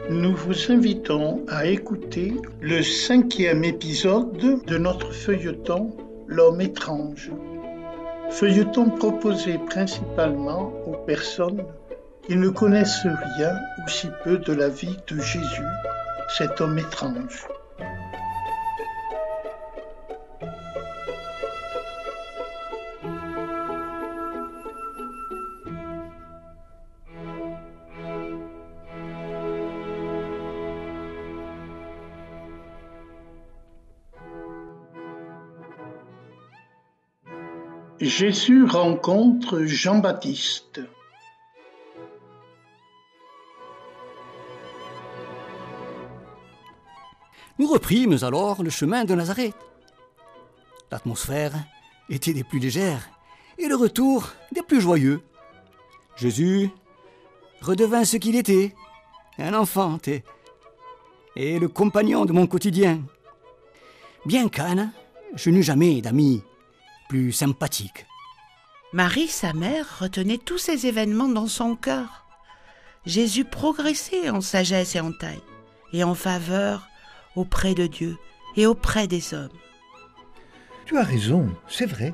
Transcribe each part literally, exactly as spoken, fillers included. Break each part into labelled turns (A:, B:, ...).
A: Nous vous invitons à écouter le cinquième épisode de notre feuilleton L'homme étrange. Feuilleton proposé principalement aux personnes qui ne connaissent rien ou si peu de la vie de Jésus, cet homme étrange. Jésus rencontre Jean-Baptiste.
B: Nous reprîmes alors le chemin de Nazareth. L'atmosphère était des plus légères et le retour des plus joyeux. Jésus redevint ce qu'il était, un enfant et, et le compagnon de mon quotidien. Bien qu'Anne, je n'eus jamais d'amis plus sympathique.
C: Marie, sa mère, retenait tous ces événements dans son cœur. Jésus progressait en sagesse et en taille, et en faveur auprès de Dieu et auprès des hommes.
D: Tu as raison, c'est vrai.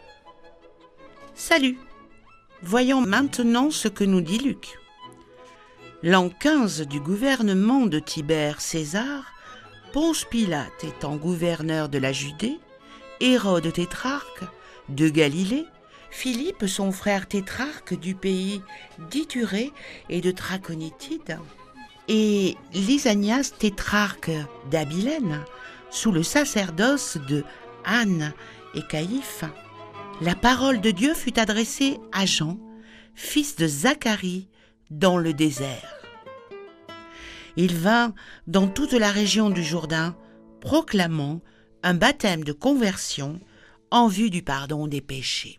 C: Salut. Voyons maintenant ce que nous dit Luc. L'an quinze du gouvernement de Tibère César, Ponce Pilate étant gouverneur de la Judée, Hérode tétrarque de Galilée, Philippe son frère tétrarque du pays d'Ithurée et de Trachonitide, et Lysanias tétrarque d'Abilène, sous le sacerdoce de Anne et Caïphe, la parole de Dieu fut adressée à Jean, fils de Zacharie, dans le désert. Il vint dans toute la région du Jourdain, proclamant un baptême de conversion en vue du pardon des péchés.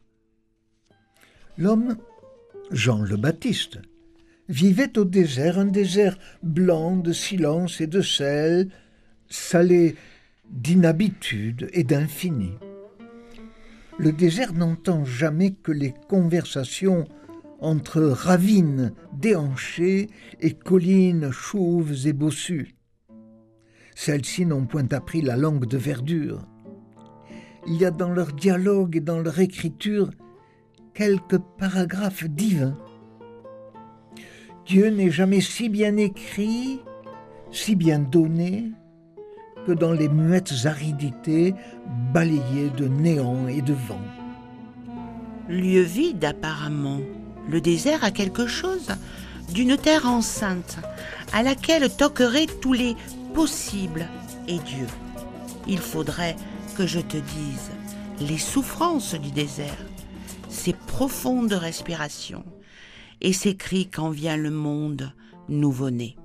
D: L'homme, Jean le Baptiste, vivait au désert, un désert blanc de silence et de sel, salé d'inhabitude et d'infini. Le désert n'entend jamais que les conversations entre ravines déhanchées et collines chauves et bossues. Celles-ci n'ont point appris la langue de verdure. Il y a dans leur dialogue et dans leur écriture quelques paragraphes divins. Dieu n'est jamais si bien écrit, si bien donné, que dans les muettes aridités balayées de néant et de vent.
C: Lieu vide apparemment, le désert a quelque chose d'une terre enceinte à laquelle toqueraient tous les possibles et Dieu. Il faudrait que je te dise les souffrances du désert, ses profondes respirations et ces cris quand vient le monde nouveau-né.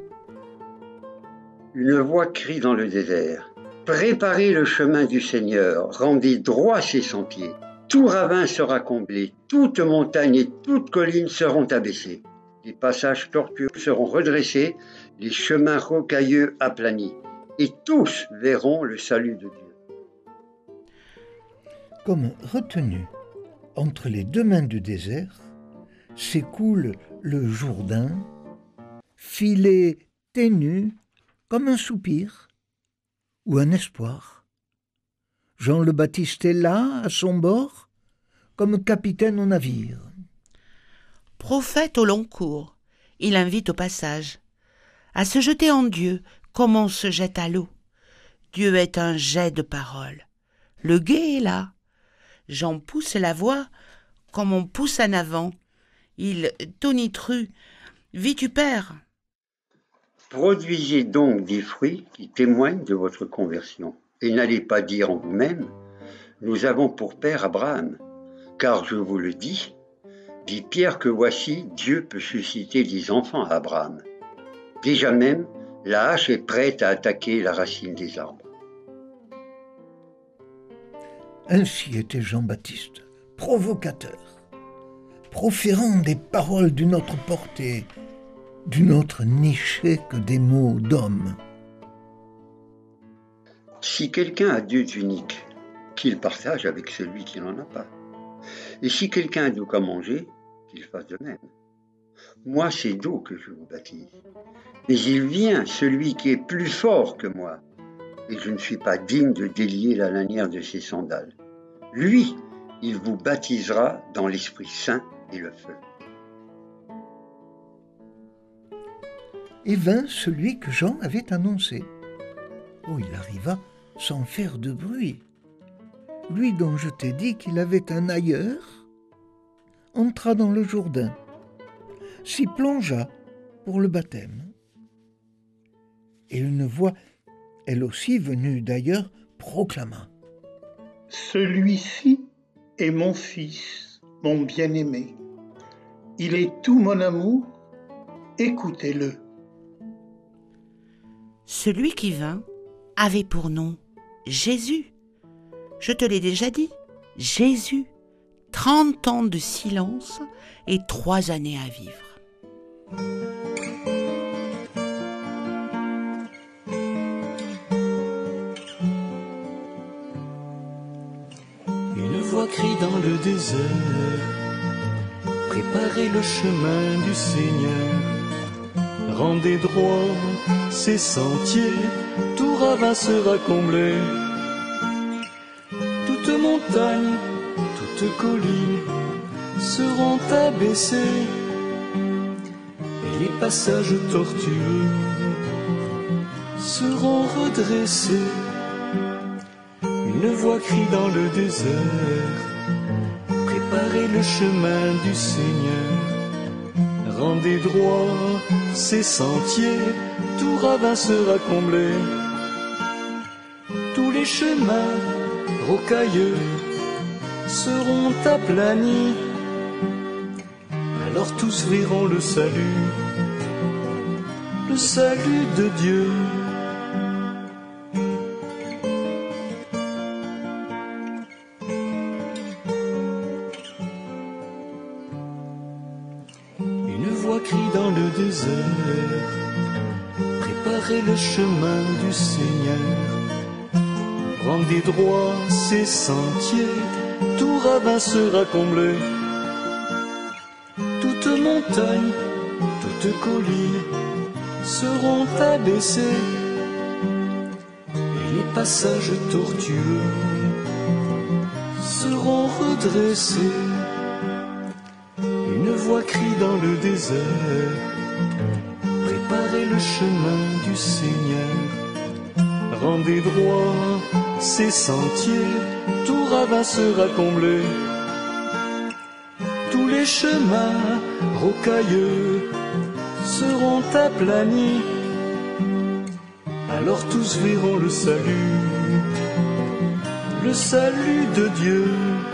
E: Une voix crie dans le désert. Préparez le chemin du Seigneur, rendez droit ses sentiers. Tout ravin sera comblé, toute montagne et toute colline seront abaissées. Les passages tortueux seront redressés, les chemins rocailleux aplanis, et tous verront le salut de Dieu.
D: Comme retenu entre les deux mains du désert, s'écoule le Jourdain, filé ténu comme un soupir ou un espoir. Jean le Baptiste est là, à son bord, comme capitaine au navire.
C: Prophète au long cours, il invite au passage, à se jeter en Dieu comme on se jette à l'eau. Dieu est un jet de paroles. Le guet est là. Jean pousse la voix comme on pousse en avant. Il tonitru, vitupère.
E: Produisez donc des fruits qui témoignent de votre conversion, et n'allez pas dire en vous-même, nous avons pour père Abraham, car je vous le dis, dit Pierre que voici, Dieu peut susciter des enfants à Abraham. Déjà même, la hache est prête à attaquer la racine des arbres.
D: Ainsi était Jean-Baptiste, provocateur, proférant des paroles d'une autre portée, d'une autre nichée que des mots d'homme.
E: Si quelqu'un a Dieu unique, qu'il partage avec celui qui n'en a pas. Et si quelqu'un a de quoi manger, qu'il fasse de même. Moi, c'est d'eau que je vous baptise. Mais il vient, celui qui est plus fort que moi, et je ne suis pas digne de délier la lanière de ses sandales. Lui, il vous baptisera dans l'Esprit Saint et le feu.
D: Et vint celui que Jean avait annoncé. Oh, il arriva sans faire de bruit. Lui dont je t'ai dit qu'il avait un ailleurs, entra dans le Jourdain, s'y plongea pour le baptême. Et une voix, elle aussi venue d'ailleurs, proclama.
A: Celui-ci est mon fils, mon bien-aimé. Il est tout mon amour, écoutez-le.
C: Celui qui vint avait pour nom Jésus. Je te l'ai déjà dit, Jésus, trente ans de silence et trois années à vivre.
F: Une voix crie dans le désert, préparez le chemin du Seigneur, rendez droit ses sentiers, tout ravin sera comblé. Toutes montagnes, toutes collines seront abaissées, et les passages tortueux seront redressés. Une voix crie dans le désert, préparez le chemin du Seigneur, rendez droit ses sentiers, tout ravin sera comblé. Tous les chemins rocailleux seront aplanis, alors tous verront le salut, le salut de Dieu. Une voix crie dans le désert, préparez le chemin du Seigneur, rendez droit ses sentiers, tout ravin sera comblé. Toutes montagnes, toutes collines seront abaissées, et les passages tortueux seront redressés. Une voix crie dans le désert, préparez le chemin du Seigneur, rendez droit ses sentiers, tout ravin sera comblé. Tous les chemins rocailleux seront aplanis, alors tous verront le salut, le salut de Dieu.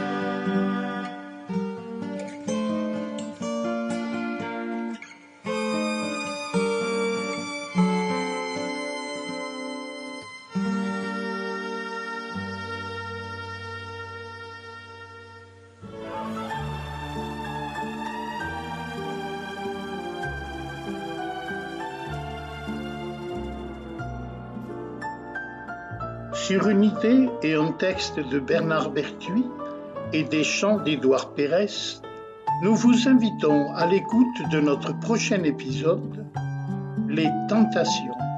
A: Sur une idée et un texte de Bernard Berthuis et des chants d'Édouard Pérez, nous vous invitons à l'écoute de notre prochain épisode, Les Tentations.